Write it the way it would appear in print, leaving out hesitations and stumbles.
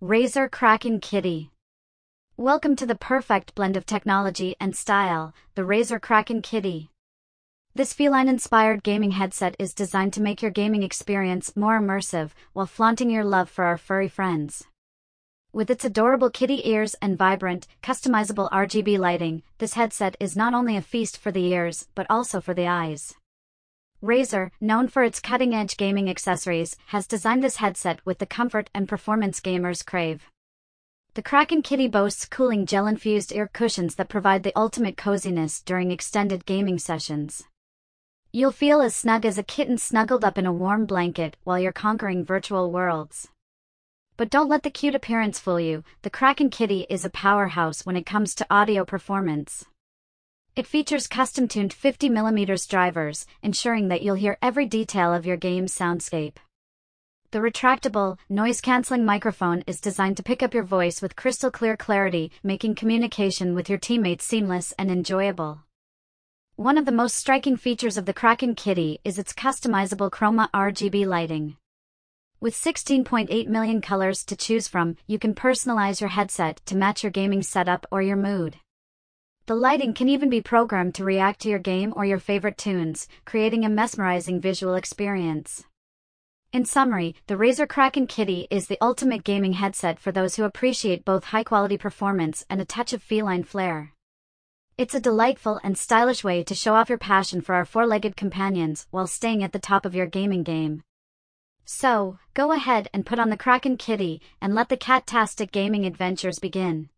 Razer Kraken Kitty. Welcome to the perfect blend of technology and style, the Razer Kraken Kitty. This feline-inspired gaming headset is designed to make your gaming experience more immersive while flaunting your love for our furry friends. With its adorable kitty ears and vibrant, customizable RGB lighting, this headset is not only a feast for the ears but also for the eyes. Razer, known for its cutting-edge gaming accessories, has designed this headset with the comfort and performance gamers crave. The Kraken Kitty boasts cooling gel-infused ear cushions that provide the ultimate coziness during extended gaming sessions. You'll feel as snug as a kitten snuggled up in a warm blanket while you're conquering virtual worlds. But don't let the cute appearance fool you, the Kraken Kitty is a powerhouse when it comes to audio performance. It features custom-tuned 50mm drivers, ensuring that you'll hear every detail of your game's soundscape. The retractable, noise-canceling microphone is designed to pick up your voice with crystal-clear clarity, making communication with your teammates seamless and enjoyable. One of the most striking features of the Kraken Kitty is its customizable Chroma RGB lighting. With 16.8 million colors to choose from, you can personalize your headset to match your gaming setup or your mood. The lighting can even be programmed to react to your game or your favorite tunes, creating a mesmerizing visual experience. In summary, the Razer Kraken Kitty is the ultimate gaming headset for those who appreciate both high-quality performance and a touch of feline flair. It's a delightful and stylish way to show off your passion for our four-legged companions while staying at the top of your gaming game. So, go ahead and put on the Kraken Kitty and let the cat-tastic gaming adventures begin.